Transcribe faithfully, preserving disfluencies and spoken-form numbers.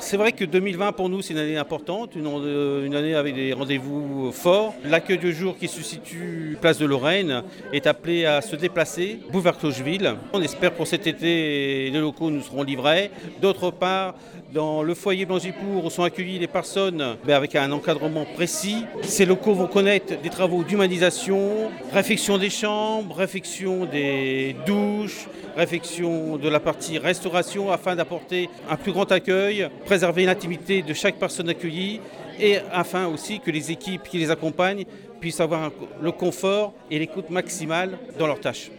C'est vrai que deux mille vingt pour nous c'est une année importante, une, une année avec des rendez-vous forts. L'accueil du jour qui se situe place de Lorraine est appelé à se déplacer, boulevard Clocheville. On espère pour cet été les locaux nous seront livrés. D'autre part, dans le foyer Blangipour sont accueillis les personnes avec un encadrement précis. Ces locaux vont connaître des travaux d'humanisation, réfection des chambres, réfection des douches, réfection de la partie restauration afin d'apporter un plus grand accueil, préserver l'intimité de chaque personne accueillie et afin aussi que les équipes qui les accompagnent puissent avoir le confort et l'écoute maximale dans leurs tâches.